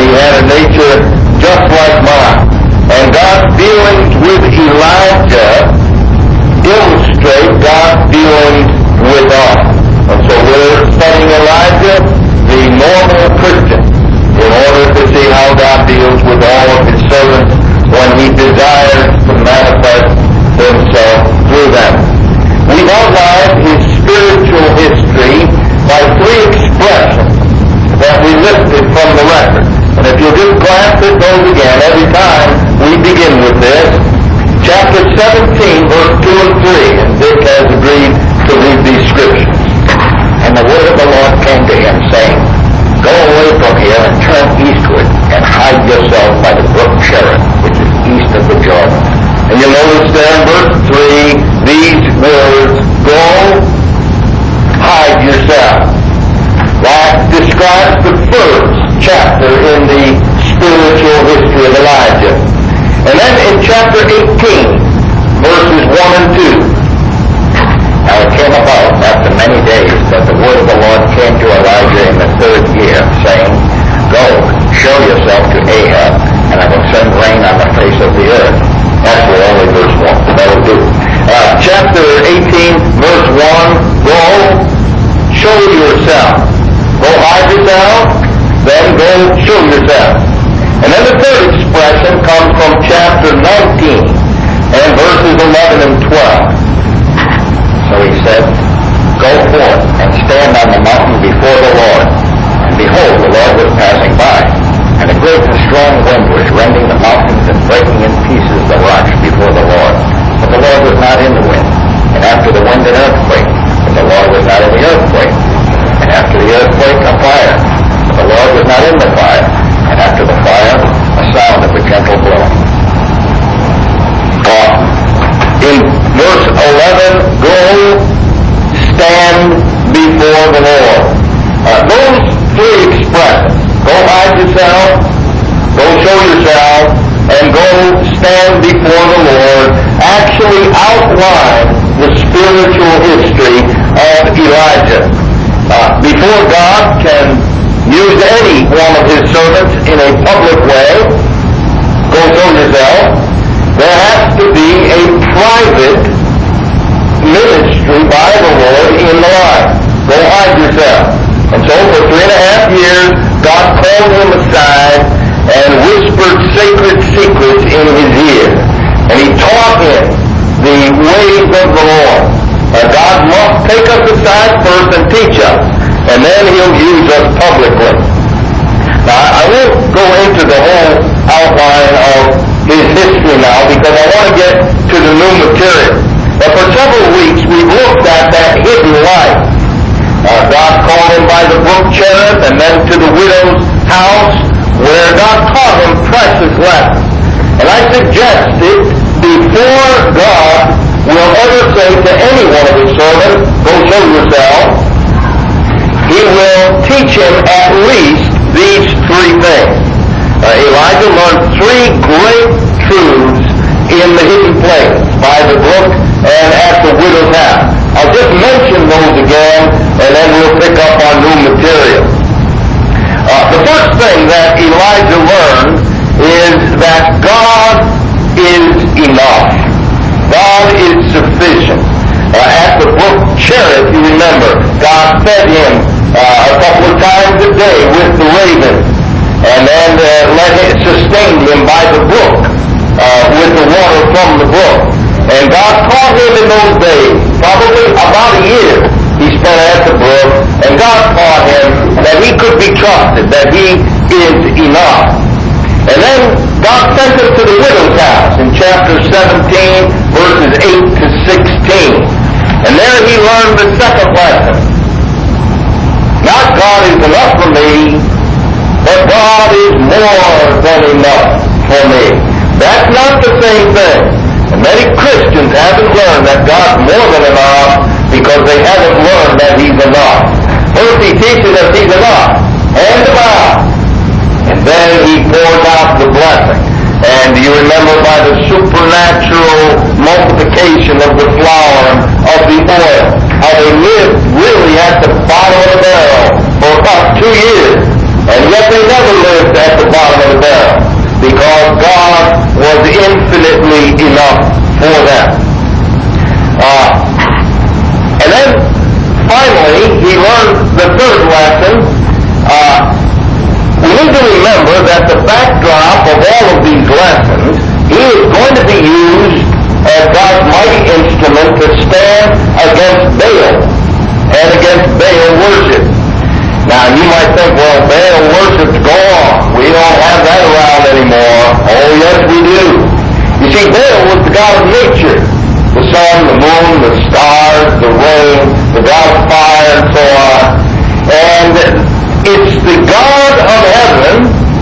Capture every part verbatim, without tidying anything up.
had a nature just like mine. And God's dealings with Elijah illustrate God's dealings with us. And so we're studying Elijah, the normal Christian, in order to see how God deals with all of his servants when he desires to manifest himself through them. We've outlined his spiritual history by three expressions that we listed from the record. And if you'll just glance at those again every time we begin with this, chapter seventeen, verse two and three, and Dick has agreed to read these scriptures. And the word of the Lord came to him, saying, Go away from here and turn eastward, and hide yourself by the brook Cherith, which is east of the Jordan. And you notice there in verse three, these words, Go, hide yourself. That describes the first chapter in the spiritual history of Elijah. And then in chapter eighteen, verses one and two. Now it came about after many days that the word of the Lord came to Elijah in the third year, saying, Go, show yourself to Ahab, and I will send rain on the face of the earth. Actually, only verse one. That'll do. Uh, chapter eighteen, verse one, Go, show yourself. Go hide yourself, then go show yourself. And then the third expression comes from chapter nineteen and verses eleven and twelve. So he said, Go forth and stand on the mountain before the Lord. And behold, the Lord was passing by, and a great and strong wind was rending the mountains and breaking in pieces the rocks before the Lord. But the Lord was not in the wind. And after the wind an earthquake, but the Lord was not in the earthquake. And after the earthquake a fire, but the Lord was not in the fire. And after the fire a sound of a gentle blowing. Uh, in verse eleven, Go, stand before the Lord. Uh, those three expressions, go hide yourself, go show yourself, and go stand before the Lord, actually outline the spiritual history of Elijah. Uh, before God can use any one of his servants in a public way, go show yourself, there has to be a private ministry by the Lord in the life. Go hide yourself. And so for three and a half years, God called him aside and whispered sacred secrets in his ear. And he taught him the ways of the Lord. Uh, God must take us aside first and teach us, and then he'll use us publicly. Now, I won't go into the whole outline of his history now because I want to get to the new material. But for several weeks, we've looked at that hidden life. Uh, God called him by the brook Cherith and then to the widow's house where God taught him precious lessons. And I suggested before God will ever say to any one of his servants, go show yourself, he will teach him at least these three things. Uh, Elijah learned three great truths in the hidden place by the brook and at the widow's house. I'll just mention those again, and then we'll pick up on new material. Uh, the first thing that Elijah learned is that God is enough. God is sufficient. Uh, at the brook Cherith, you remember, God fed him uh, a couple of times a day with the ravens, and then uh, let him, sustained him by the brook uh, with the water from the brook. And God taught him in those days, probably about a year, he spent at the brook, and God taught him that he could be trusted, that he is enough. And then God sent him to the widow's house in chapter seventeen, verses eight to sixteen. And there he learned the second lesson. Not God is enough for me, but God is more than enough for me. That's not the same thing. And many Christians haven't learned that God's more than enough because they haven't learned that he's enough. First he teaches us he's enough, hand him out, and then he pours out the blessing. And you remember by the supernatural multiplication of the flour and of the oil, how they lived really at the bottom of the barrel for about two years. And yet they never lived at the bottom God of nature. The sun, the moon, the stars, the rain, the God of fire, and so on. And it's the God of heaven,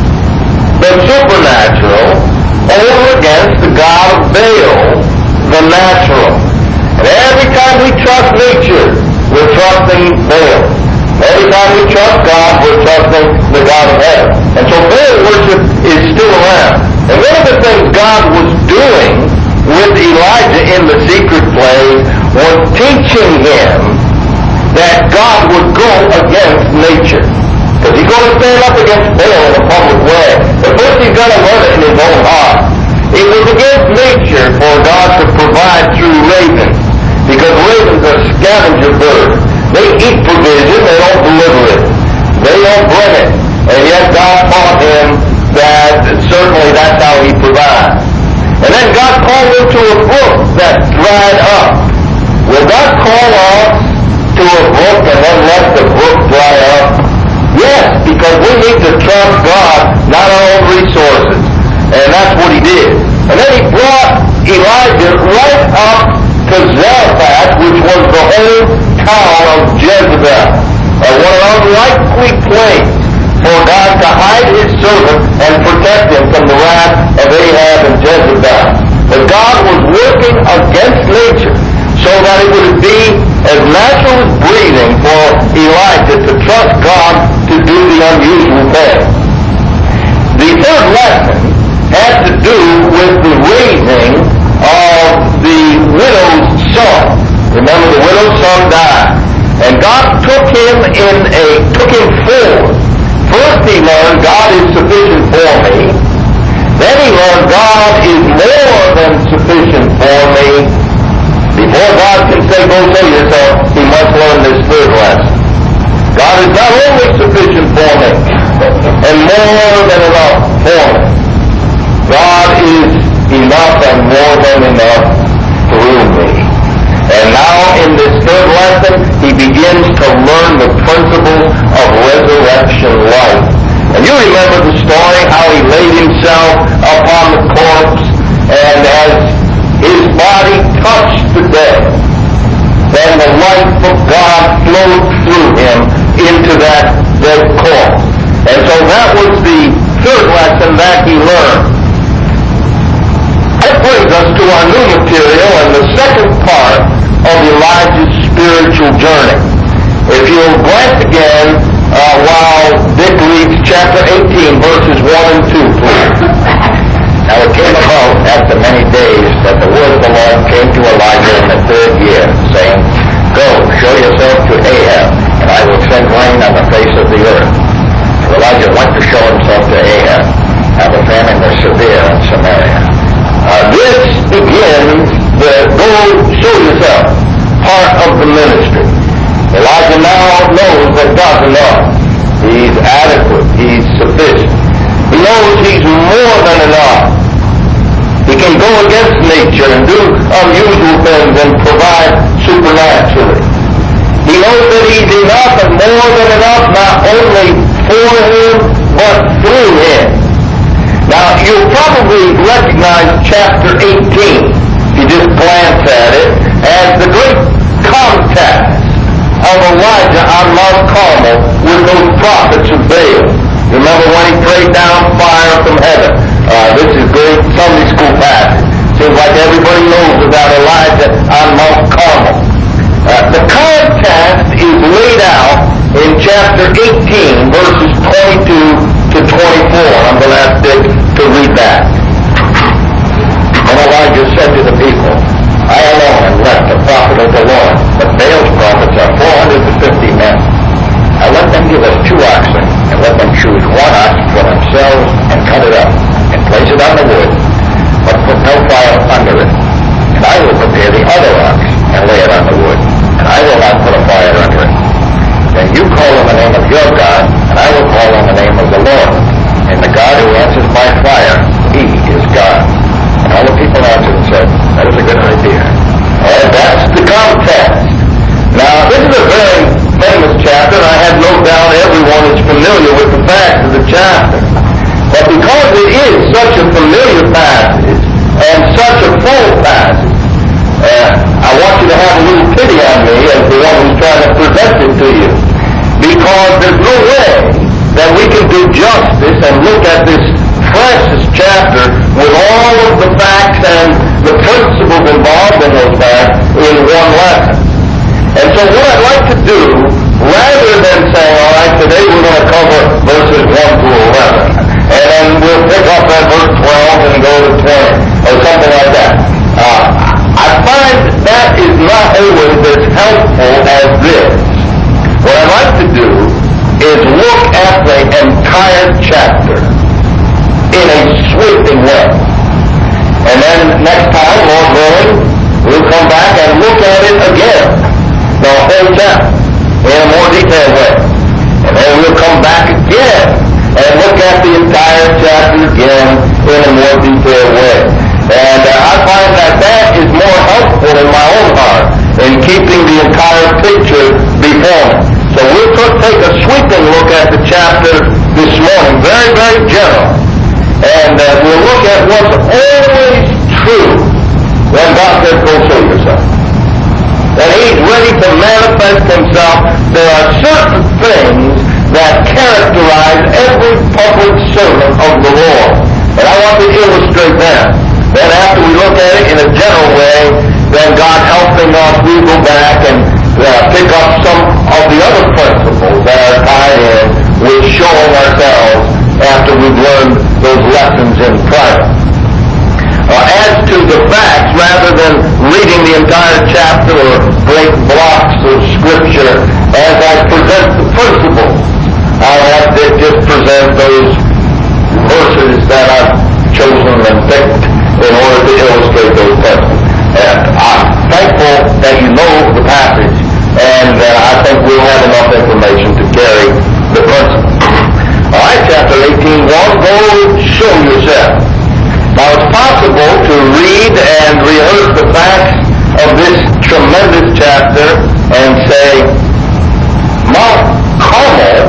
the supernatural, over against the God of Baal, the natural. And every time we trust nature, we're trusting Baal. Every time we trust God, we're trusting the God of heaven. And so Baal worship is still around. And one of the things God was doing with Elijah in the secret place was teaching him that God would go against nature. Because he's going to stand up against Baal in a public way. But first he's going to learn it in his own heart. It was against nature for God to provide through ravens. Because ravens are scavenger birds. They eat provision, they don't deliver it. They don't bring it. And yet God taught him that certainly that's how he provides. And then God called him to a brook that dried up. Will God call us to a brook and then let the brook dry up? Yes, because we need to trust God, not our own resources. And that's what he did. And then he brought Elijah right up to Zarephath, which was the hometown of Jezebel. Uh, what an unlikely place for God to hide his servant and protect him from the wrath of Ahab and Jezebel. But God was working against nature so that it would be as natural as breathing for Elijah to trust God to do the unusual thing. The third lesson had to do with the raising of the widow's son. Remember, the widow's son died. And God took him in a, took him forward. First he learned God is sufficient for me. Then he learned God is more than sufficient for me. Before God can say, go save yourself, he must learn this third lesson. God is not only sufficient for me, and more than enough for me. God is enough and more than enough through me. And now in this third lesson, he begins to learn the principles of resurrection life. And you remember the story, how he laid himself upon the corpse, and as his body touched the dead, then the life of God flowed through him into that dead corpse. And so that was the third lesson that he learned. That brings us to our new material and the second part of Elijah's spiritual journey. If you'll glance again uh, while Dick reads chapter eighteen, verses one and two, please. Now it came about after many days that the word of the Lord came to Elijah in the third year, saying, Go, show yourself to Ahab, and I will send rain on the face of the earth. So Elijah went to show himself to Ahab. Now the famine was severe in Samaria. Uh, this begins the go show yourself part of the ministry. Elijah now knows that God's enough. He's adequate. He's sufficient. He knows he's more than enough. He can go against nature and do unusual things and provide supernaturally. He knows that he's enough and more than enough, not only for him, but through him. Now, you'll probably recognize chapter eighteen, if you just glance at it, as the great contest of Elijah on Mount Carmel with those prophets of Baal. Remember when he prayed down fire from heaven? Uh, this is great Sunday school passage. Seems like everybody knows about Elijah on Mount Carmel. Uh, the contest is laid out in chapter eighteen, verses twenty-two to twenty-four. I'm going to ask Dick to read that. And Elijah said to the people, I alone am left a prophet of the Lord, but Baal's prophets are four hundred fifty men. Now let them give us two oxen, and let them choose one ox for themselves, and cut it up, and place it on the wood, but put no fire under it. And I will prepare the other ox, and lay it on the wood, and I will not put a fire under it. Then you call on the name of your God, and I will call on the name of the Lord. And the God who answers by fire, he is God. And all the people answered and said, that is a good idea. All right, that's the contest. Now, this is a very famous chapter, and I have no doubt everyone is familiar with the facts of the chapter. But because it is such a familiar passage, and such a full passage. Uh, I want you to have a little pity on me as the one who's trying to present it to you, because there's no way that we can do justice and look at this precious chapter with all of the facts and the principles involved in those facts in one lesson. And so what I'd like to do, rather than saying, all right, today we're going to cover verses one through eleven, and then we'll pick up at verse twelve and go to twenty, or something like that. Uh, I find that is not always as helpful as this. What I'd like to do is look at the entire chapter in a sweeping way. And then next time, Lord willing, we'll come back and look at it again, the whole chapter, in a more detailed way. And then we'll come back again and look at the entire chapter again in a more detailed way. And uh, I find that that is more helpful in my own heart in keeping the entire picture before me. So we'll take a sweeping look at the chapter this morning, very, very general. And uh, we'll look at what's always true when God says, go show yourself. That He's ready to manifest Himself. There are certain things that characterize every public servant of the Lord. And I want to illustrate that. Then after we look at it in a general way, then God helping us, we'll go back and uh, pick up some of the other principles that are tied in with showing ourselves after we've learned those lessons in private. Uh, as to the facts, rather than reading the entire chapter or great blocks of Scripture, as I present the principles, I'll have to just present those verses that I've chosen and picked in order to illustrate those principles. And I'm thankful that you know the passage, and uh, I think we'll have enough information to carry the principle. All right, chapter eighteen, one, go show yourself. Now, it's possible to read and rehearse the facts of this tremendous chapter and say, Mount Carmel,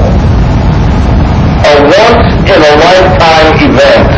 a once-in-a-lifetime event.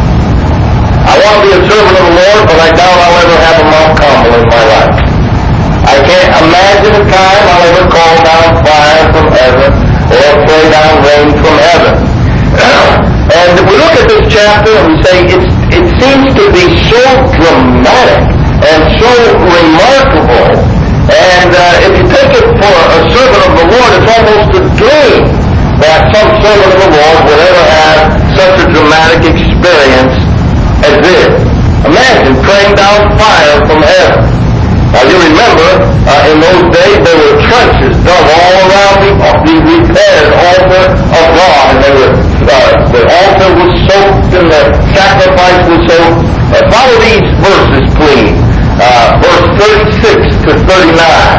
I want to be a servant of the Lord, but I doubt I'll ever have a Mount Carmel in my life. I can't imagine a time I'll ever call down fire from heaven or pray down rain from heaven. And we look at this chapter and we say it's, it seems to be so dramatic and so remarkable. And uh, if you take it for a servant of the Lord, it's almost a dream that some servant of the Lord would ever have such a dramatic experience as this. Imagine praying down fire from heaven. Now you remember, uh, in those days there were trenches dug all around the, uh, the repaired altar of God, and they were, uh, the altar was soaked and the sacrifice was soaked. Uh, follow these verses, please. Uh, verse thirty-six to thirty-nine.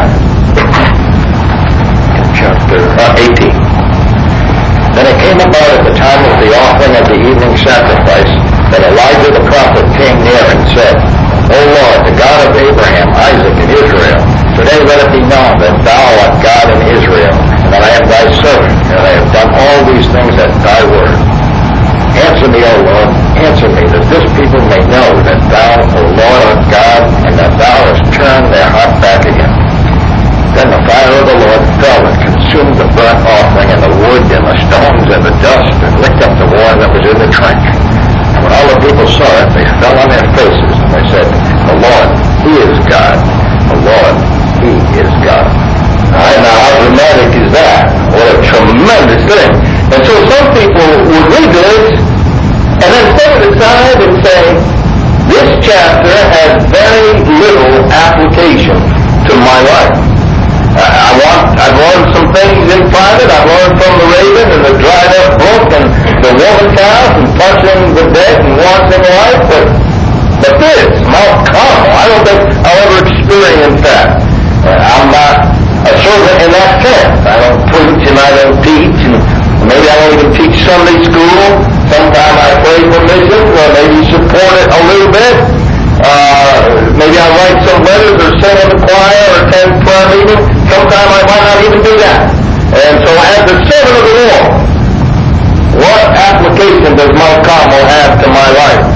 Chapter uh, eighteen. Then it came about at the time of the offering of the evening sacrifice that Elijah the prophet came near and said, O Lord, the God of Abraham, Isaac, and Israel, today let it be known that thou art God in Israel, and that I am thy servant, and that I have done all these things at thy word. Answer me, O Lord, answer me, that this people may know that thou, O Lord, art God, and that thou hast turned their heart back again. Then the fire of the Lord fell and consumed the burnt offering, and the wood, and the stones, and the dust, and licked up the water that was in the trench. And when all the people saw it, they fell on their faces, and they said, The Lord, He is God. The Lord, He is God. All right, now how dramatic is that? What a tremendous thing. And so some people would read this and then set it aside and say, this chapter has very little application to my life. I want, I've learned some things in private. I've learned from the raven and the dried up brook and the woman cows and touching the dead and watching life. But, but this, Mount Carmel, I don't think I'll ever experience that. Uh, I'm not a servant in that sense. I don't preach and I don't teach, and maybe I don't even teach Sunday school. Sometimes I pray for missions, or maybe support it a little bit. Uh, maybe I write some letters or sing in the choir or attend prayer meeting. Sometimes I might not even do that. And so as the servant of the Lord, what application does Mount Carmel have to my life? I'm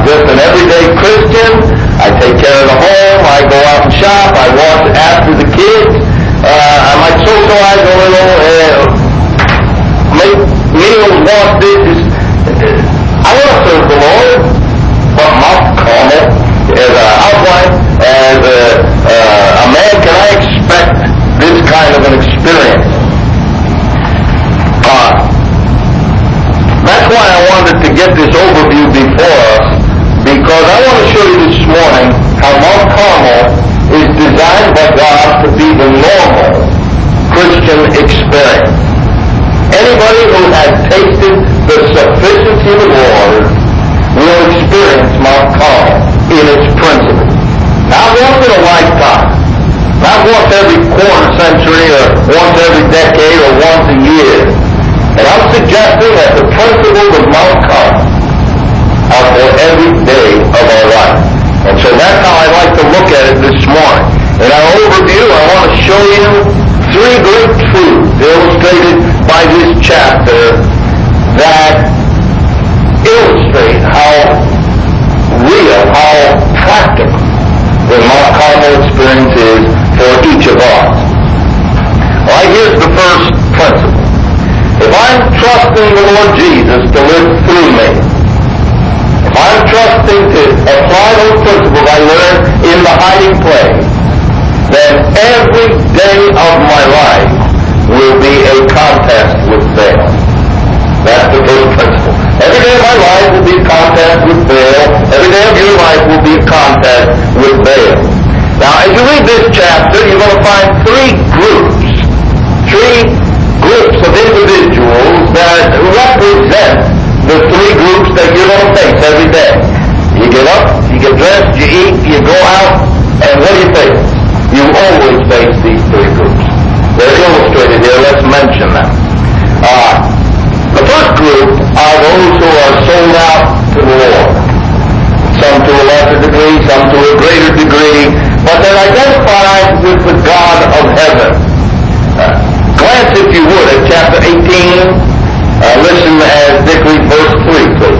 just an everyday Christian. I take care of the home. I go out and shop. I watch after the kids. Uh, I might socialize a little, uh, make meals, wash dishes. I want to serve the Lord. But Mount Carmel, as a housewife, as a, uh, a man, can I expect this kind of an experience? Uh, that's why I wanted to get this overview before us, because I want to show you this morning how Mount Carmel is designed by God to be the normal Christian experience. Anybody who has tasted the sufficiency of the Lord will experience Mount Carmel in its principles. Not once in a lifetime, not once every quarter century or once every decade or once a year. And I'm suggesting that the principles of Mount Carmel are for every day of our life. And so that's how I like to look at it this morning. In our overview, I want to show you three great truths illustrated by this chapter that illustrate how real, how practical the Mount Carmel experience is for each of us. All right, here's the first principle. If I'm trusting the Lord Jesus to live through me, if I'm trusting to apply those principles I learned in the hiding place, then every day of my life will be a contest with Baal. That's the first principle. Every day of my life will be a contest with Baal. Every day of your life will be a contest with Baal. Now, as you read this chapter, you're going to find three groups, three groups of individuals that represent the three groups that you're going to face every day. You get up, you get dressed, you eat, you go out, and what do you face? You always face these three groups. They're illustrated here. Let's mention them. Uh, the first group are those who are sold out to the Lord. Some to a lesser degree, some to a greater degree, but they're identified with the God of heaven. Uh, glance, if you would, at chapter eighteen. Uh, listen as Dick reads verse three, please.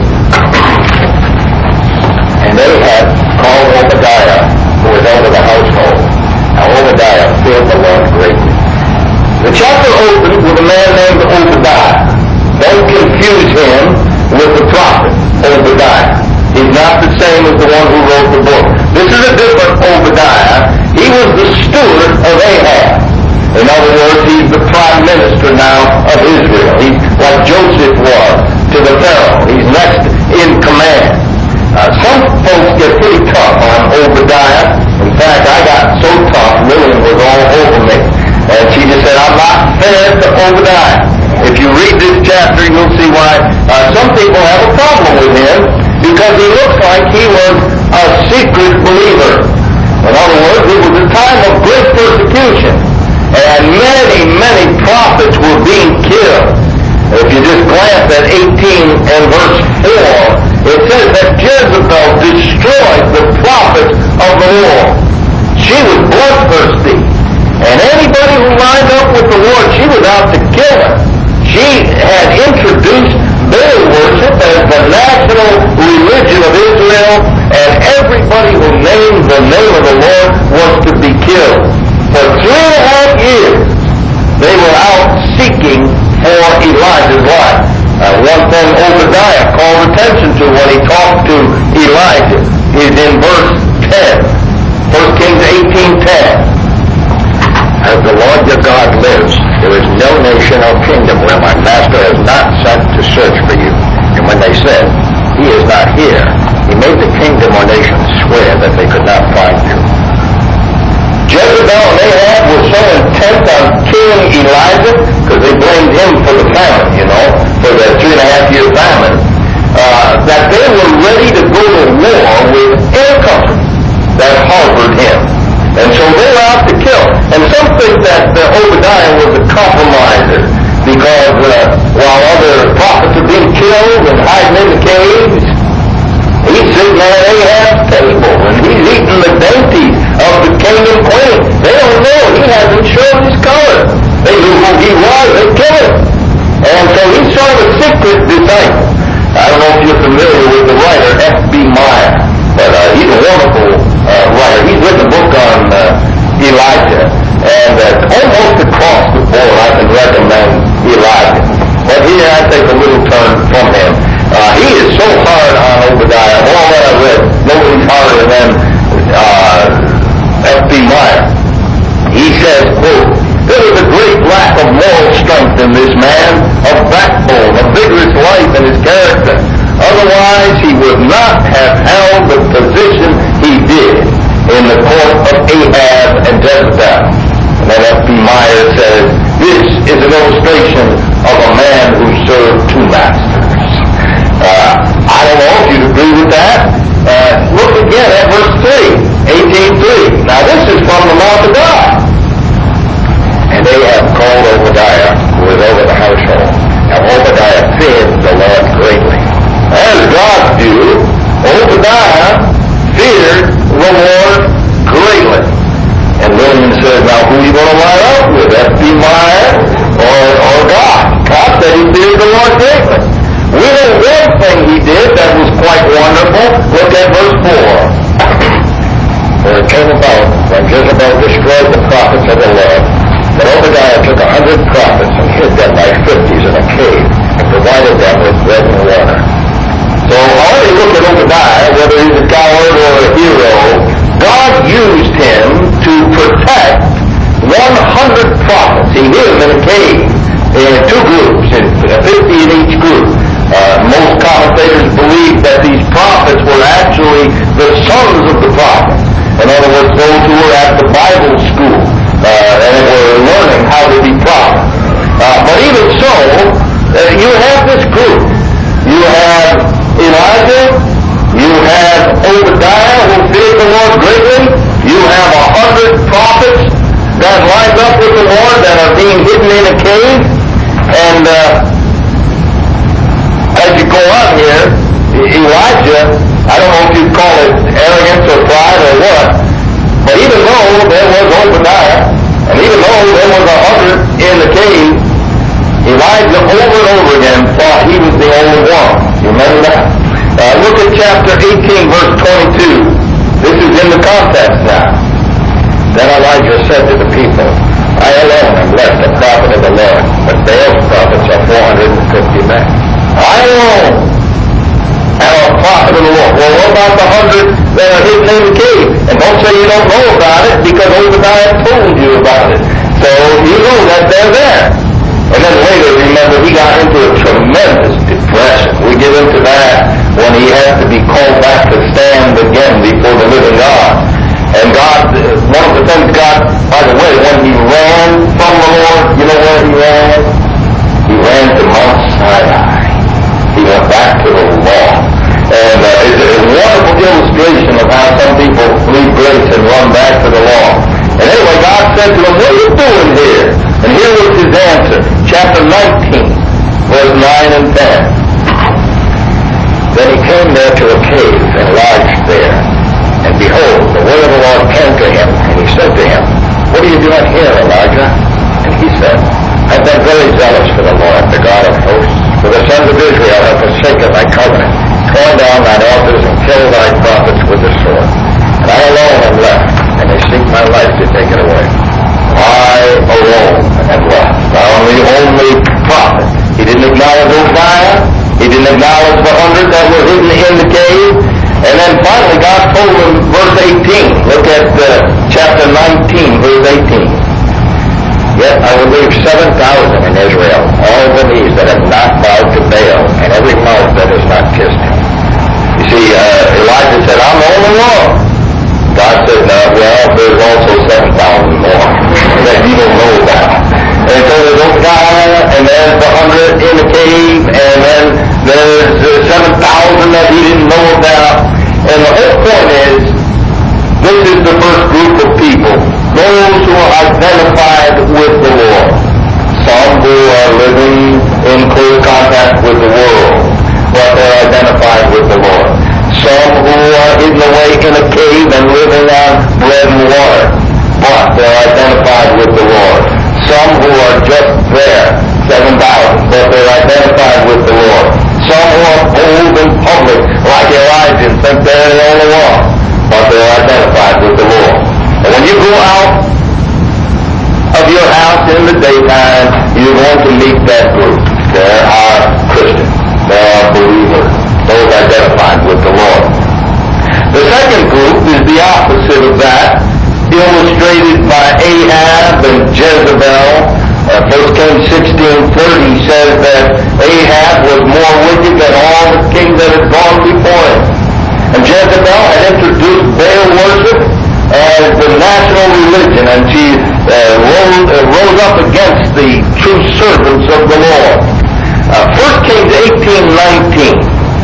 And they had called Obadiah, who was over the household. Now Obadiah feared the Lord greatly. The chapter opens with a man named Obadiah. Don't confuse him with the prophet Obadiah. He's not the same as the one who wrote the book. This is a different Obadiah. He was the steward of Ahab. In other words, he's the prime minister now of Israel. He's like Joseph was to the Pharaoh. He's next in command. Uh, some folks get pretty tough on Obadiah. In fact, I got so tough, Lillian was all over me. And she just said, I'm not fair to Obadiah. If you read this chapter, you'll see why uh, some people have a problem with him, because he looks like he was a secret believer. In other words, it was a time of great persecution, and many, many prophets were being killed. If you just glance at eighteen and verse four, it says that Jezebel destroyed the prophets of the Lord. She was bloodthirsty, and anybody who lined up with the Lord, she was out to kill him. She had introduced Baal worship as the national religion of Israel, and everybody who named the name of the Lord was to be killed. For three and a half years, they were out seeking for Elijah's life. Uh, one thing Obadiah called attention to when he talked to Elijah is in verse ten. First Kings eighteen ten. As the Lord your God lives, there is no nation or kingdom where my master has not sent to search for you. And when they said, he is not here, he made the kingdom or nation swear that they could not find you. Jezebel and Ahab were so intent on killing Elijah, because they blamed him for the famine, you know, for the three and a half year famine, uh, that they were ready to go to war with any country that harbored him. And so they were out to kill. And some think that uh, Obadiah was a compromiser, because uh, while other prophets are being killed and hiding in the caves, he's sitting at Ahab's table and he's eating the dainties of the king and queen. They don't know. He hasn't shown his color. They knew who he was. They killed him. And so he's sort of a secret disciple. I don't know know if you're familiar with the writer F B Meyer, but uh, he's a wonderful uh, writer. He's written a book on uh, Elijah, and uh, almost across the board I can recommend Elijah. But here I take a little turn from him. Uh, he is so hard on Obadiah. Of all that I read, nobody's harder than uh, F B Meyer. He says, quote, "There was a great lack of moral strength in this man, of backbone, of vigorous life in his character. Otherwise, he would not have held the position he did in the court of Ahab and Jezebel." And then F B Meyer says, "This is an illustration of a man who served two masters." Uh, I don't know if you'd agree with that. Uh, look again at verse three, eighteen three. Now this is from the mouth of God. "And Ahab called Obadiah, who was over the household. Now Obadiah feared the Lord greatly." As God's view, Obadiah feared the Lord greatly. And William says, now who are you going to line up with, F B Meyer or, or God? God said he feared the Lord greatly. We know one thing he did that was quite wonderful. Look at verse four. "For it came about, when Jezebel destroyed the prophets of the Lord, that Obadiah took a hundred prophets and hid them by fifties in a cave, and provided them with bread and water." So already look at Obadiah, whether he's a coward or a hero, God used him to protect one hundred prophets. He hid them in a cave in two groups, in fifty in each group. Uh, most commentators believe that these prophets were actually the sons of the prophets. In other words, those who were at the Bible school uh, and were learning how to be prophets. Uh, but even so, uh, you have this group. You have Elijah, you have Obadiah, who feared the Lord greatly. You have a hundred prophets that lined up with the Lord that are being hidden in a cave. And uh, as you go on here, Elijah, I don't know if you'd call it arrogance or pride or what, but even though there was Obadiah, and even though there was a hundred in the cave, Elijah over and over again thought he was the only one. You remember that? Uh, look at chapter eighteen, verse twenty-two. This is in the context now. "Then Elijah said to the people, I alone am left a prophet of the Lord, but Baal's prophets are four hundred fifty men. I alone am a prophet of the Lord." Well, what about the hundred that are hidden in the cave? And don't say you don't know about it, because Obadiah told you about it. So you know that they're there. And then later, remember, he got into a tremendous depression. We get into that when he has to be called back to stand again before the living God. And God, one of the things God, by the way, when he ran from the Lord, you know where he ran? He ran to Mount Sinai. He went back to the law. And uh, it's a wonderful illustration of how some people leave grace and run back to the law. And anyway, God said to him, what are you doing here? And here was his answer. Chapter nineteen, verse nine and ten. "Then he came there to a cave and lodged there. And behold, the word of the Lord came to him, and he said to him, What are you doing here, Elijah? And he said, I've been very zealous for the Lord, the God of hosts. For the sons of Israel have forsaken thy covenant, torn down thine altars, and killed thy prophets with the sword. And I alone am left, and they seek my life to take it away. I alone am left. I'm the only prophet. He didn't acknowledge Obadiah. He didn't acknowledge the hundred that were hidden in the cave. And then finally God told him, verse eighteen. Look at uh, chapter nineteen, verse eighteen. Yet I will leave seven thousand in Israel, all the knees that have not bowed to Baal, and every mouth that has not kissed him. You see, uh, Elijah said, I'm the only one. God said, no, well, there's also seven thousand more that you don't know about. And so there's Obadiah, and there's the hundred in the cave, and then there's uh, seven thousand that he didn't know about. And the whole point is, this is the first group of people, those who are identified with the Lord. Some who are living in close contact with the world, but they're identified with the Lord. Some who are hidden away in a cave and living on bread and water, but they're identified with the Lord. Some who are just there, seven thousand, but they're identified with the Lord. Some who are bold and Jezebel. Uh, First Kings sixteen thirty says that Ahab was more wicked than all the kings that had gone before him. And Jezebel had introduced Baal worship as the national religion, and she uh, rose, uh, rose up against the true servants of the Lord. Uh, First Kings eighteen nineteen.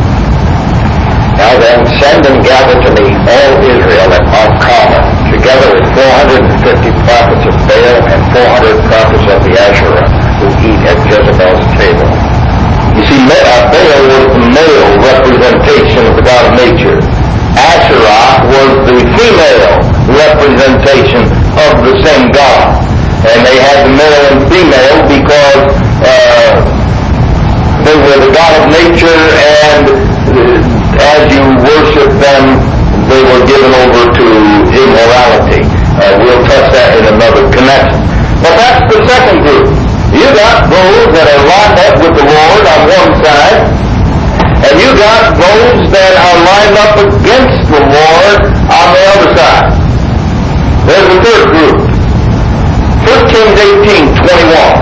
Now then, send and gather to me all Israel at Mount Carmel, together with four hundred fifty prophets of Baal and four hundred prophets of the Asherah, who eat at Jezebel's table. You see, uh, Baal was the male representation of the God of nature. Asherah was the female representation of the same God. And they had the male and female because uh, they were the God of nature, and uh, as you worship them, they were given over to immorality. Uh, we'll touch that in another connection. But that's the second group. You got those that are lined up with the Lord on one side, and you got those that are lined up against the Lord on the other side. There's a third group. First Kings eighteen twenty-one.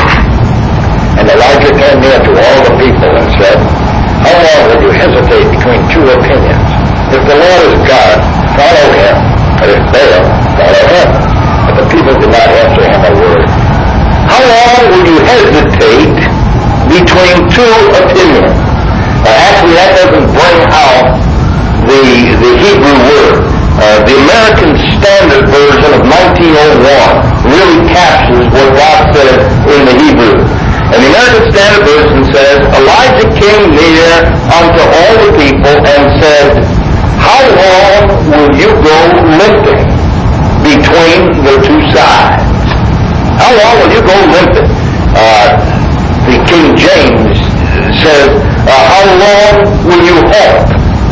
And Elijah came near to all the people and said, how long will you hesitate between two opinions? If the Lord is God, follow him, and if Baal, follow him. But the people did not answer him a word. How long will you hesitate between two opinions? Uh, actually, that doesn't bring out the, the Hebrew word. Uh, the American Standard Version of nineteen oh one really captures what God said in the Hebrew. And the American Standard Version says, Elijah came near unto all the people and said, how long will you go limping between the two sides? How long will you go limping? Uh, the King James says, uh, how long will you halt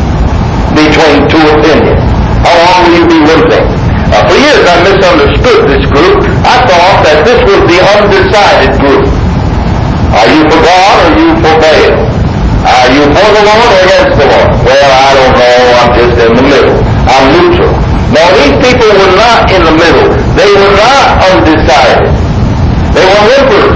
between two opinions? How long will you be limping? Uh, for years I misunderstood this group. I thought that this was the undecided group. Are you for God or are you for Baal? Are you for the Lord or against the Lord? Well, I don't know. I'm just in the middle. I'm neutral. Now, these people were not in the middle. They were not undecided. They were limpers.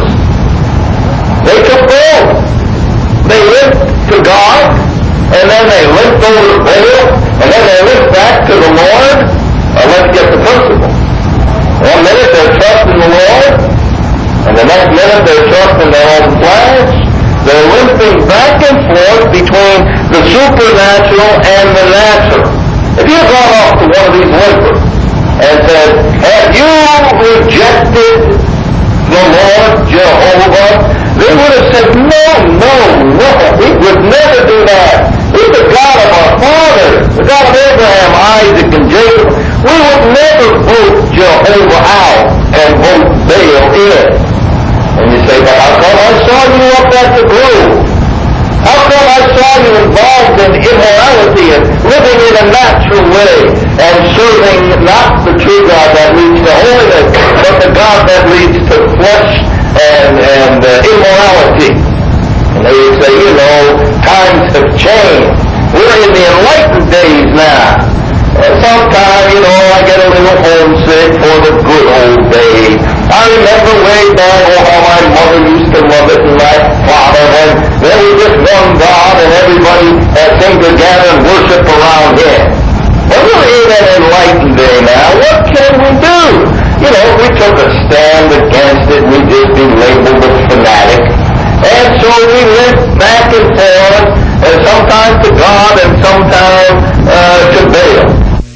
They took both. They limped to God, and then they limped over to Baal, and then they limped back to the Lord. Uh, let's get the principle. One minute they're trusting the Lord, and the next minute they're trusting their own flesh. They're limping back and forth between the supernatural and the natural. If you had gone off to one of these limpers and said, have you rejected the Lord Jehovah? They would have said, no, no, no, we would never do that. He's the God of our fathers, the God of Abraham, Isaac, and Jacob. We would never vote Jehovah out and vote Baal in. And you say, but how come I saw you up at the grove? How come I saw you involved in immorality and living in a natural way and serving not the true God that leads to holiness, but the God that leads to flesh and, and uh, immorality? And they would say, you know, times have changed. We're in the enlightened days now. And sometimes, you know, I get a little homesick for the good old days. I remember way back, oh, how my mother used to love it and my father, and there was just one God and everybody uh, came together and worship around him. But we're in an enlightened day now. What can we do? You know, if we took a stand against it, we'd just be labeled a fanatic. And so we went back and forth, and sometimes to God and sometimes uh, to Baal.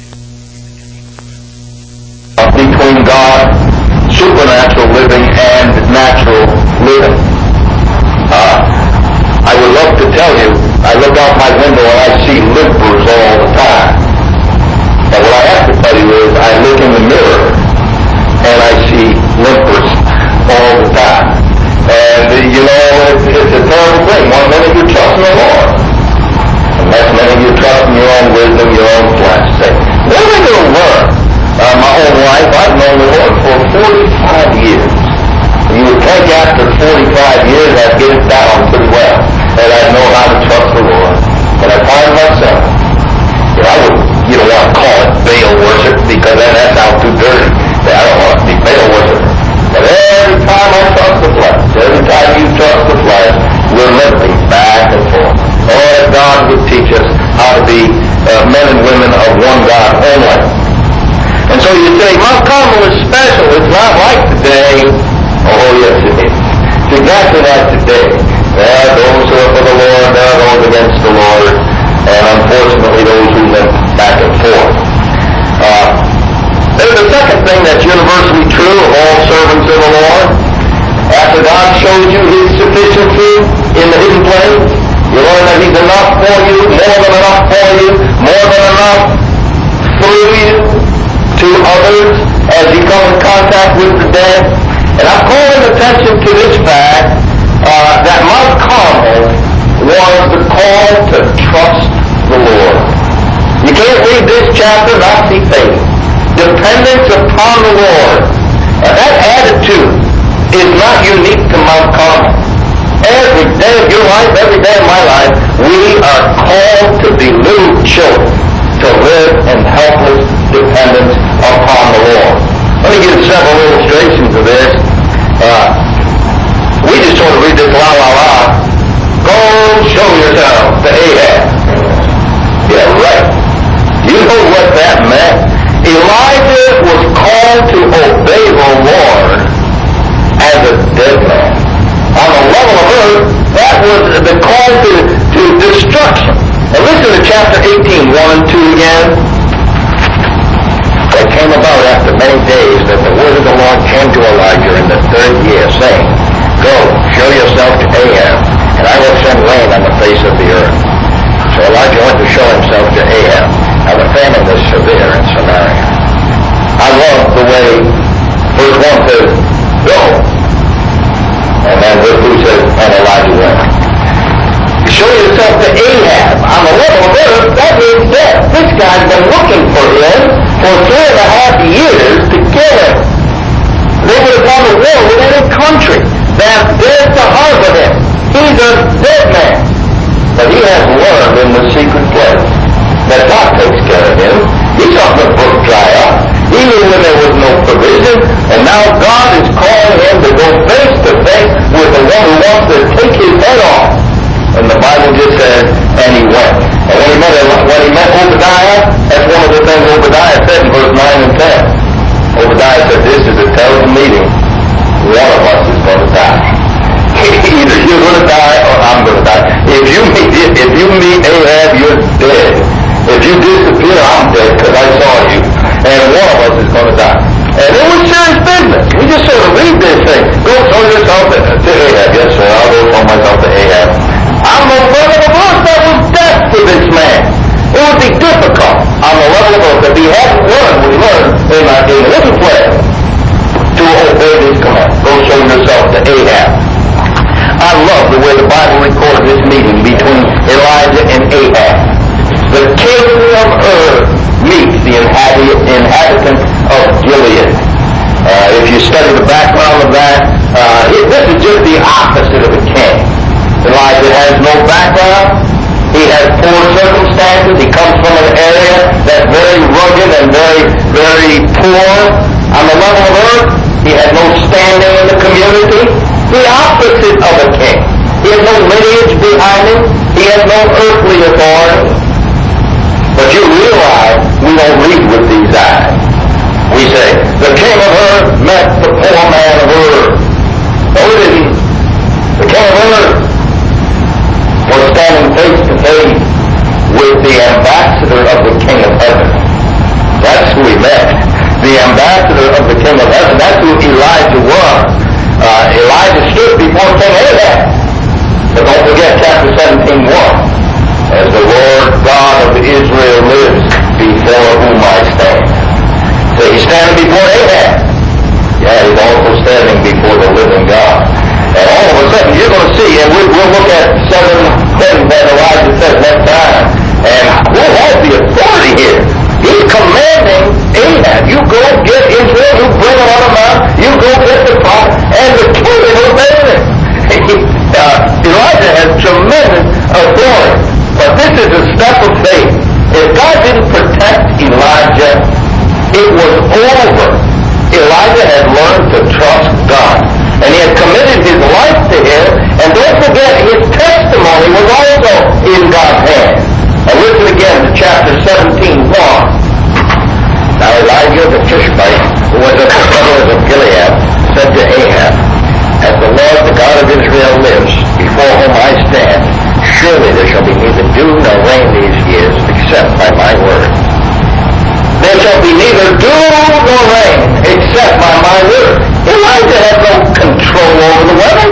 Between God, supernatural living, and natural living. Uh, I would love to tell you, I look out my window and I see limpers all the time. But what I have to tell you is, I look in the mirror and I see limpers all the time. And, you know, it's, it's a terrible thing. One minute you trust in the Lord, and next minute you trust in your own wisdom, your own flesh. Say, what am I going to learn? Uh, my whole life, I've known the Lord for forty-five years. You would think after forty-five years I'd get it down pretty well, and I'd know how to trust the Lord. But I find myself, you know, I would, you don't want to call it Baal worship, because then that sounds too dirty. I don't want to be Baal worshiper. But be uh, men and women of one God only. And so you say, Mount Carmel is special. It's not like today. Oh, yes, it is. It's exactly like today. There are those who are for the Lord, there are those against the Lord, and unfortunately those who live back and forth. Uh, there's a second thing that's universally true of all servants of the Lord. After God shows you His sufficiency in the hidden place, you learn that He's enough for you, more than enough for you, more than enough through you to others as you come in contact with the dead. And I'm calling attention to this fact uh, that Mount Carmel was the call to trust the Lord. You can't read this chapter and not see faith. Dependence upon the Lord. Uh, that attitude is not unique to Mount Carmel. Every day of your life, every day of my life, we are called to be little children, to live in helpless dependence upon the Lord. Let me give several illustrations of this. Uh, we just sort of read this la la la. Go show yourself to Ahab. Yeah, right. You know what that meant? Elijah was called to obey the Lord as a dead man. On the level of earth, that was the call to, to destruction. Now listen to chapter eighteen, one and two again. It came about after many days that the word of the Lord came to Elijah in the third year, saying, Go, show yourself to Ahab, and I will send rain on the face of the earth. So Elijah went to show himself to Ahab. Now the famine was severe in Samaria. I love the way verse one says, Go. And then verse two says, and Elijah went. Show yourself to Ahab. On the level of earth, that means death. This guy's been looking for him for three and a half years to kill him. They would have gone to war with any country that dared to harbor him. He's a dead man. But he has learned in the secret place that God takes care of him. He's not going to brook dry up. Even when there was no provision, and now God is calling him to go face to face with the one who wants to take his head off. And the Bible just says, and he went. And when he met when he met Obadiah, that's one of the things Obadiah said in verse nine and ten. Obadiah said, this is a terrible meeting. One of us is going to die. Either you're going to die or I'm going to die. If you meet if you meet Ahab, you're dead. If you disappear, I'm dead because I saw you. And one of us is going to die. And it was serious business. We just sort of read this thing. Go show yourself to, to Ahab. Yes, sir, I'll go show myself to Ahab. I'm the level of earth that was death to this man. It would be difficult on the level of earth if he hadn't learned what he learned in a, in a little place to obey this command. Go show yourself to Ahab. I love the way the Bible records this meeting between Elijah and Ahab. The king of earth meets the inhabit- inhabitants of Gilead. Uh, if you study the background of that, uh, it, this is just the opposite of a king. Elijah has no background. He has poor circumstances. He comes from an area that's very rugged and very, very poor. On the level of earth, he had no standing in the community. The opposite of a king. He has no lineage behind him. He has no earthly authority. But you realize we don't read with these eyes. We say, the king of earth met the poor man of earth. No, he didn't. The king of earth was standing face to face with the ambassador of the king of heaven. That's who he met. The ambassador of the king of heaven. That's who Elijah was. Uh, Elijah stood before King Ahab. But don't forget chapter seventeen, one. As the Lord God of Israel lives, before whom I stand. So he's standing before Ahab. Yeah, he's also standing before the living God. And all of a sudden, you're going to see, and we'll, we'll look at seven things that Elijah says next time. And who has the authority here? He's commanding Ahab, you go get Israel, you bring them on a mount, you go get the prophet, and the king is obeying it. uh, Elijah has tremendous authority. But this is a step of faith. If God didn't protect Elijah, it was over. Elijah had learned to trust God. And he had committed his life to him. And don't forget, his testimony was also in God's hands. And listen again to chapter seventeen, one. Now Elijah the Tishbite, who was of the brothers of Gilead, said to Ahab, As the Lord, the God of Israel, lives, before whom I stand, surely there shall be neither dew nor rain these years, except by my word. There shall be neither dew nor rain, except by my word. Elijah had no control over the weather.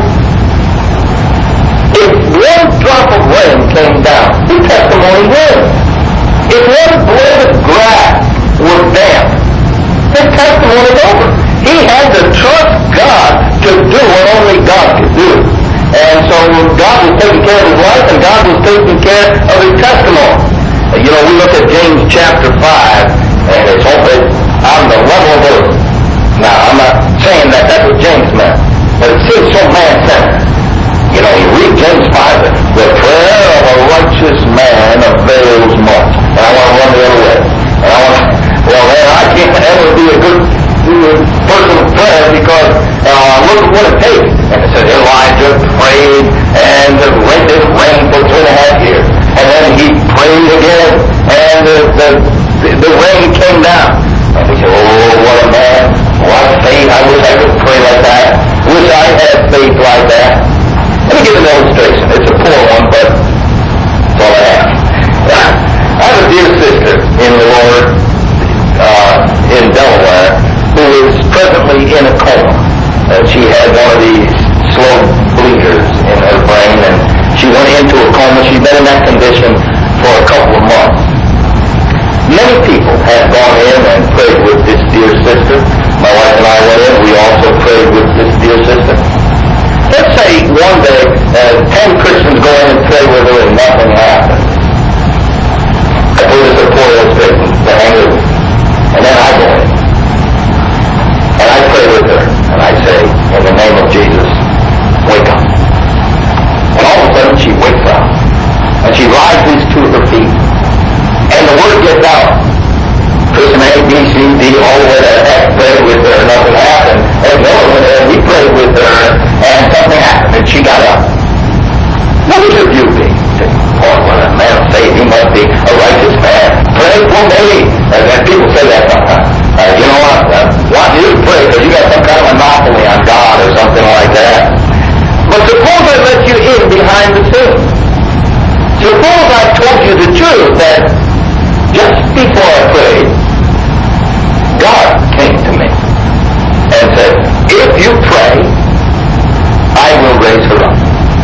If one drop of rain came down, his testimony wins. If one blade of grass was damp, his testimony is over. He had to trust God to do what only God could do. And so God was taking care of his life, and God was taking care of his testimony. You know, we look at James chapter five, and it's open on the level of earth. Now, I'm not saying that that's what James meant, but it seems so man-centered. You know, you read James five, the prayer of a righteous man avails much. And I want to run the other way. And I want to, well, man, I can't ever be a good person of prayer because uh, look at what it takes. And it says Elijah prayed and the rain didn't rain for two and a half years. And then he prayed again and the, the, the, the rain came down. And we say, oh, what a man. What faith. I wish I could pray like that. Wish I had faith like that. Let me give an illustration. It's a poor one, but it's all I have. I have a dear sister in the Lord uh, in Delaware who is presently in a coma. Uh, she had one of these slow bleeders in her brain, and she went into a coma. She's been in that condition for a couple of months. Many people have gone in and prayed with this dear sister. My wife and I went in. We also prayed with this dear sister. Let's say one day uh, ten Christians go in and pray with her and nothing happens. I put this a poor illustration to hang with me. And then I go in. And I pray with her. And I say, in the name of Jesus, wake up. And all of a sudden she wakes up. And she rises to her feet. And the word gets out. Christian A, B, C, D, all the way to F, prayed with her, nothing happened. And Miller went in, we prayed with her, and something happened, and she got up. What would your view be? Oh, what a man of faith, he must be a righteous man. Pray for me. And, and people say that sometimes. Uh, you know what? I want you to pray because you got some kind of monopoly on God or something like that. But suppose I let you in behind the scenes. Suppose I told you the truth that just before I prayed, God came to me and said, if you pray, I will raise her up.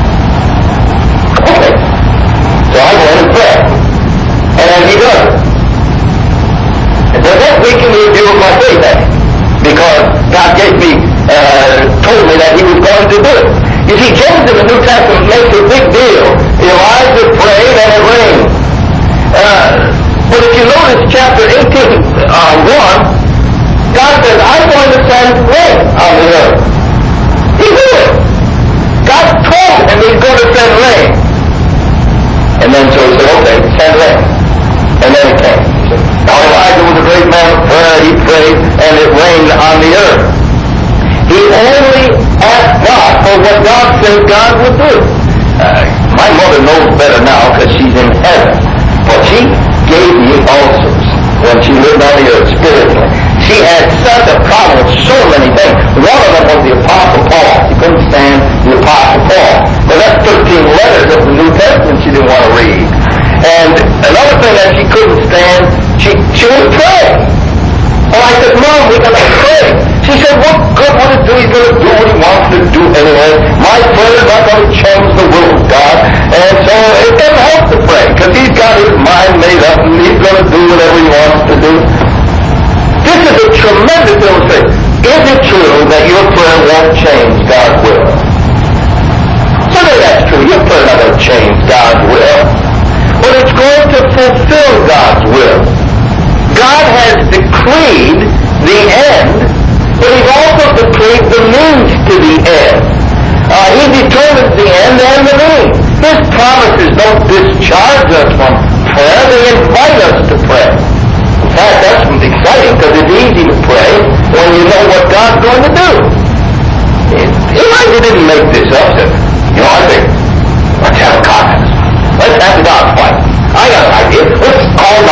Okay. So I go in and pray. And then he does it. Does that weaken your view of my faith then? Because God gave me, uh, told me that he was going to do it. You see, James in the New Testament makes a big deal. Elijah prayed and it rained. Uh, but if you notice chapter eighteen, uh, one, God says, I'm going to send rain on the earth. He knew it. God told him he's going to send rain. And then so he said, okay, send rain. And then it came. Now Elijah was a great man of prayer. He prayed and it rained on the earth. He only asked God for what God said God would do. Uh, my mother knows better now because she's in heaven. But she gave me ulcers when she lived on the earth spiritually. She had such a problem with so many things. One of them was the Apostle Paul. She couldn't stand the Apostle Paul. But that's thirteen letters of the New Testament she didn't want to read. And another thing that she couldn't stand, she, she would pray. And I said, Mom, we're going to pray. She said, what good would it do? He's going to do what he wants to do anyway. My prayer is not going to change the will of God. And so it doesn't help to pray because he's got his mind made up and he's going to do whatever he wants to do. This is a tremendous illustration. Is it true that your prayer won't change God's will? Certainly that's true. Your prayer is not going to change God's will. But it's going to fulfill God's will. God has decreed the end, but he's also decreed the means to the end. Uh, he determines the end and the means. His promises don't discharge us from prayer, they invite us to pray. In fact, that's exciting because it's easy to pray when you know what God's going to do. Elijah didn't make this up. You know, I think, let's have a contest. Let's have a dog fight. I got an idea. Let's call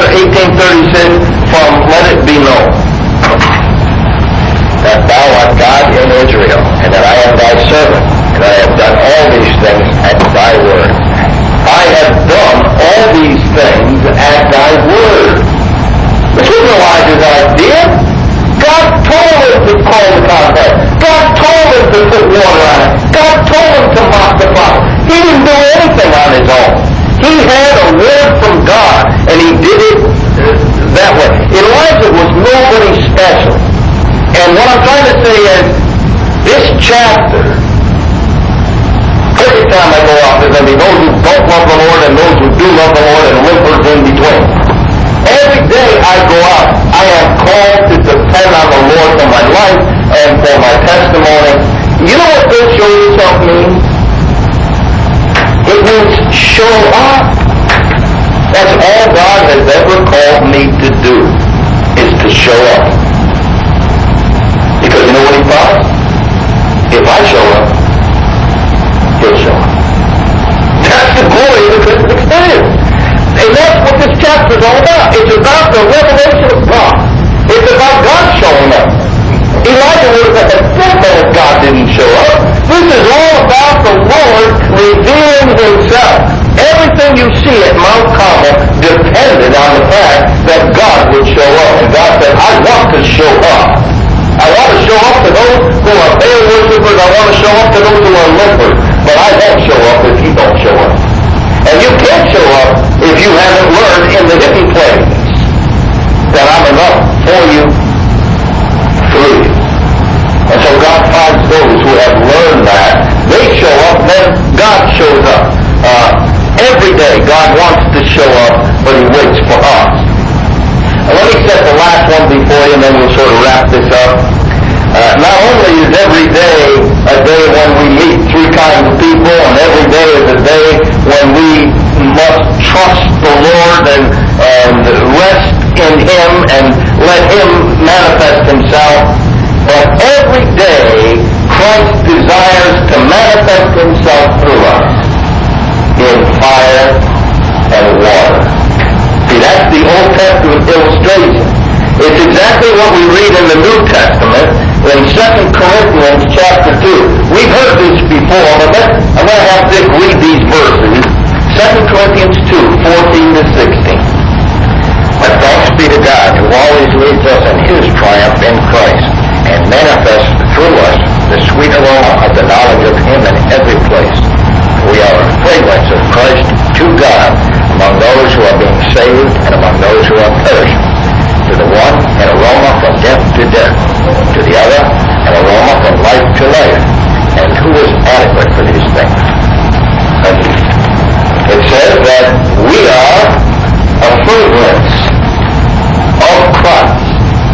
eighteen thirty-six, from Let It Be Known that thou art God in Israel, and that I am thy servant, and I have done all these things at thy word. I have done all these things at thy word. This wasn't Elijah's idea. God told him to call the contact. God told him to put water on it. God told him to mock the prophet. He didn't do anything on his own. He had a word from God, and he did it that way. Elijah was nobody special. And what I'm trying to say is, this chapter, every time I go out, there's going to be those who don't love the Lord and those who do love the Lord and whimpers in between. Every day I go out, I am called to depend on the Lord for my life and for my testimony. You know what this show yourself means? It means show up. That's all God has ever called me to do, is to show up. Because you know what he promised? If I show up, he'll show up. That's the glory of the Christian experience. And that's what this chapter is all about. It's about the revelation of God. It's about God showing up. Elijah would have said, that if God didn't show up. This is all about the Lord revealing himself. Everything you see at Mount Carmel depended on the fact that God would show up. And God said, I want to show up. I want to show up to those who are Baal worshippers. I want to show up to those who are limpers. But I won't show up if you don't show up. And you can't show up if you haven't learned in the hidden place that I'm enough for you, through you. And so God finds those who have learned that. They show up, then God shows up. Uh, every day God wants to show up, but he waits for us. Now let me set the last one before you, and then we'll sort of wrap this up. Uh, not only is every day a day when we meet three kinds of people, and every day is a day when we must trust the Lord and, and rest in him and let him manifest himself, but every day Christ desires to manifest himself through us in fire and water. See, that's the Old Testament illustration. It's exactly what we read in the New Testament in Second Corinthians chapter two. We've heard this before, but let's, I'm going to have Dick read these verses. Second Corinthians two, fourteen to sixteen. But thanks be to God, who always leads us in his triumph in Christ, and manifests through us the sweet aroma of the knowledge of him in every place. We are a fragrance of Christ to God among those who are being saved and among those who are perishing. To the one, an aroma from death to death. To the other, an aroma from life to life. And who is adequate for these things? Thank you. It says that we are a fragrance of Christ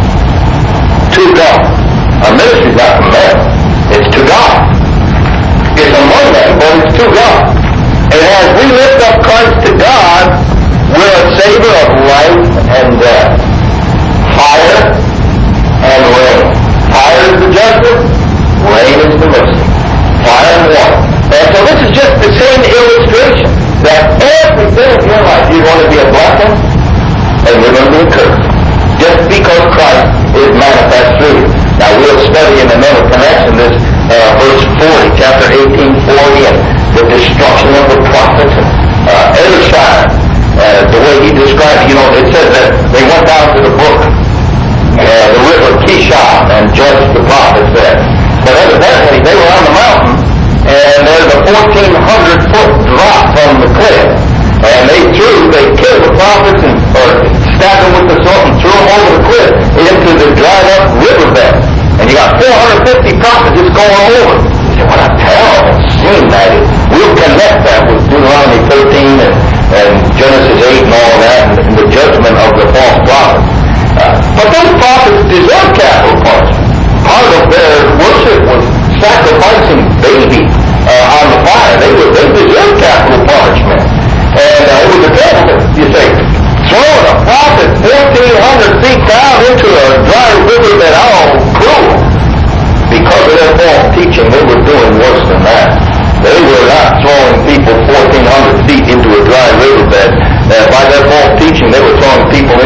to God. Our ministry is not from men. It's to God. It's among them, but it's to God. And as we lift up Christ to God, we're a savor of life and death. Fire and rain. Fire is the judgment, rain is the mercy. Fire and water. And so this is just the same illustration that every day of your life you're going to be a blessing and you're going to be a curse. Just because Christ is manifest through you. Now we'll study in another connection this uh, verse forty, chapter eighteen, forty, and the destruction of the prophets and uh, every sign. Uh, the way he described it, you know, it says that they went down to the brook, uh, the river Kishon, and judged the prophets there. But evidently they were on the mountain, and there's a fourteen hundred foot drop from the cliff. And they threw, they killed the prophets and or stabbed them with the sword and threw them over the cliff into the dried up riverbed. And you got four hundred fifty prophets just going over. You say, what a terrible scene that is. We'll connect that with Deuteronomy thirteen and, and Genesis eight and all that, and, and the judgment of the false prophets. Uh, but those prophets deserve capital punishment. Part of their worship was sacrificing babies uh, on the fire. They were, they deserve capital punishment. And uh, it was a terrible, you say, throwing a prophet fourteen hundred feet down into a dry river that all cruel. Because of their false teaching, they were doing worse than that. They were not throwing people fourteen hundred feet into a dry riverbed. Uh, by their false teaching, they were throwing people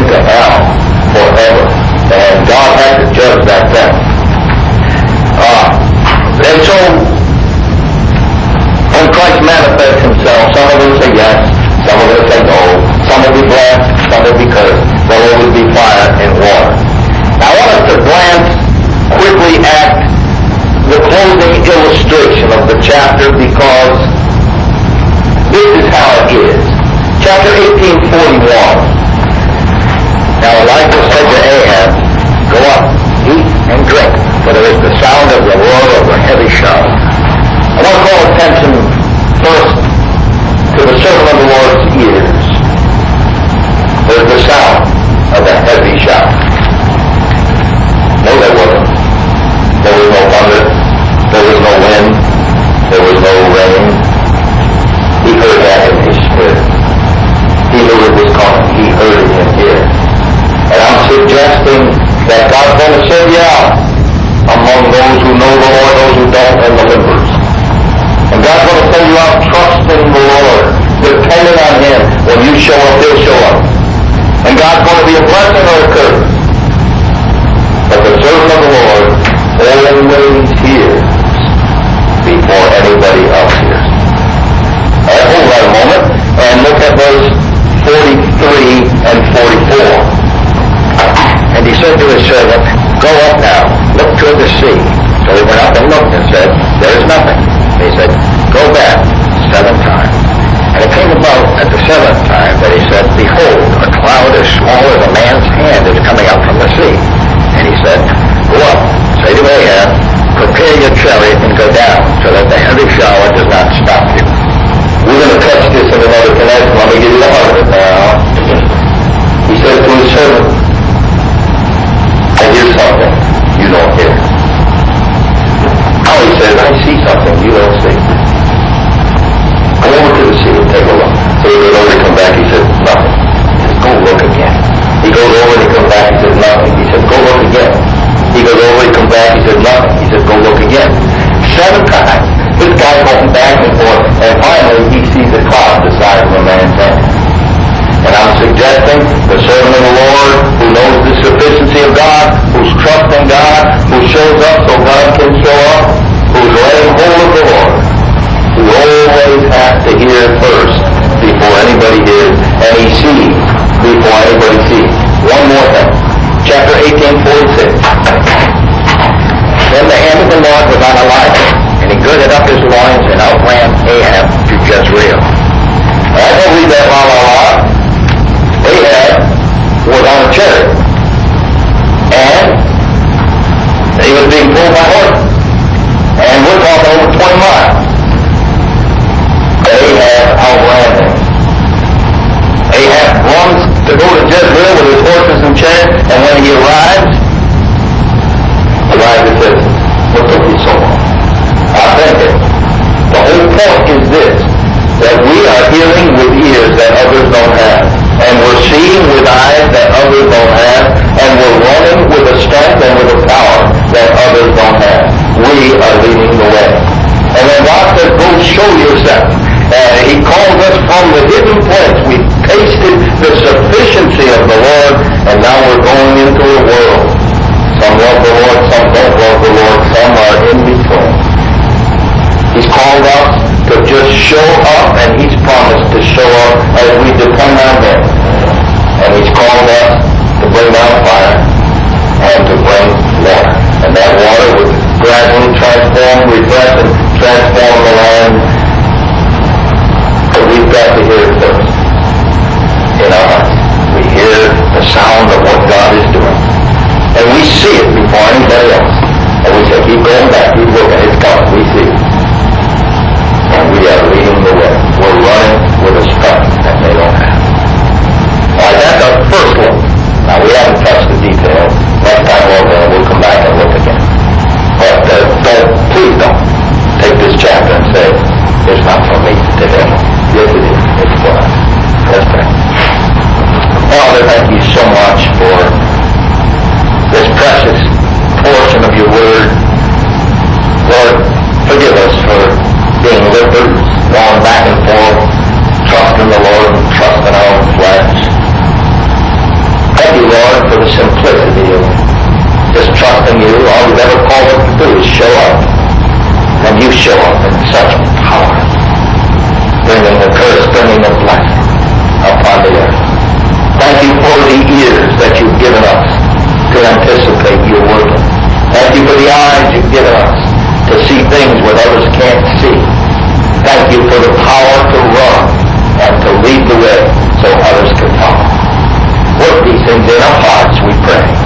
chapter because this is how it is. Chapter eighteen forty-one. Now Elijah said to Ahab, "Go up, eat and drink, for there is the sound of the roar of a heavy shower." I want to call attention first to the servant of the Lord's ears. There's the sound of a heavy shower. No, there wasn't. There was no thunder. There was no wind. There was no rain. He heard that in his spirit. He knew it was coming. He heard it in here. And I'm suggesting that God's going to send you out among those who know the Lord, those who don't, and the limbers. And God's going to send you out trusting the Lord, depending on Him. When you show up, He'll show up. And God's going to be a blessing or a curse. But the servant of the Lord always hears before anybody else hears. All right, hold that a moment and look at verse forty-three and forty-four. And he said to his servant, "Go up now, look toward the sea." So he went up and looked and said, "There is nothing." He said, "Go back seven times." And it came about at the seventh time that he said, "Behold, a cloud as small as a man's hand is coming up from the sea." And he said, "Go up, say to Ahab, prepare your chariot and go down, so that the heavy shower does not stop you." We're going to touch this in another connection. Let me give you the heart of it now. He says to his servant, "I hear something you don't hear." Now he says, "I see something you don't see. Go over to the sea and take a look." So he goes over and comes back. He says, "Nothing." He says, "Go look again." He goes over and he comes back. He says, "Nothing." He says, "Go look again." He goes over and he comes back. He says, "Nothing." He says, "Go look again." Seven times. This guy going back and forth. And finally he sees a cloud the size of a man's hand. And I'm suggesting the servant of the Lord who knows the sufficiency of God, who's trusting God, who shows up so God can show up, who's laying hold of the Lord, who always has to hear first before anybody hears, and he sees before anybody sees. One more thing. Chapter eighteen forty-six. Then the hand of the Lord was on Elijah, and he girded up his loins and outran Ahab to Jezreel. I don't read that la la la. Ahab was on a chariot, and he was being pulled by horses, and we're talking over twenty miles. Ahab outran him. Ahab runs to go to Jezreel with his horses and chariot, and when he arrives, Elijah says, "What took you so long?" I think it. The whole point is this, that we are hearing with ears that others don't have, and we're seeing with eyes that others don't have, and we're running with a strength and with a power that others don't have. We are leading the way. And when God says, "Go show yourself," uh, He calls us from the hidden place. We've tasted the sufficiency of the Lord, and now we're going into a world. Some love the Lord, some don't love the Lord, some are in between. He's called us to just show up, and He's promised to show up as we depend on Him. And He's called us to bring down fire and to bring water. And that water would gradually transform, refresh, and transform the land. But we've got to hear it first in our hearts. We hear the sound of what God is doing. And we see it before anybody else. And we say, "Keep going back, keep looking, it's coming." We see it. And we are leading the way. We're running with a strength that they don't have. All right, that's our first look. Now, we haven't touched the details. Next time we'll, uh, we'll come back and look again. But uh, don't, please don't take this chapter and say, "It's not for me to take it." Yes, it is. It's for us. Let's pray. Father, thank you so much for this precious portion of your word. Lord, forgive us for being lippers, going back and forth, trusting the Lord and trusting our own flesh. Thank you, Lord, for the simplicity of just trusting you. All you've ever called us to do is show up. And you show up in such power, bringing the curse, bringing the blessing upon the earth. Thank you for the ears that you've given us to anticipate your working. Thank you for the eyes you've given us to to see things what others can't see. Thank you for the power to run and to lead the way so others can follow. Work these things in our hearts, we pray.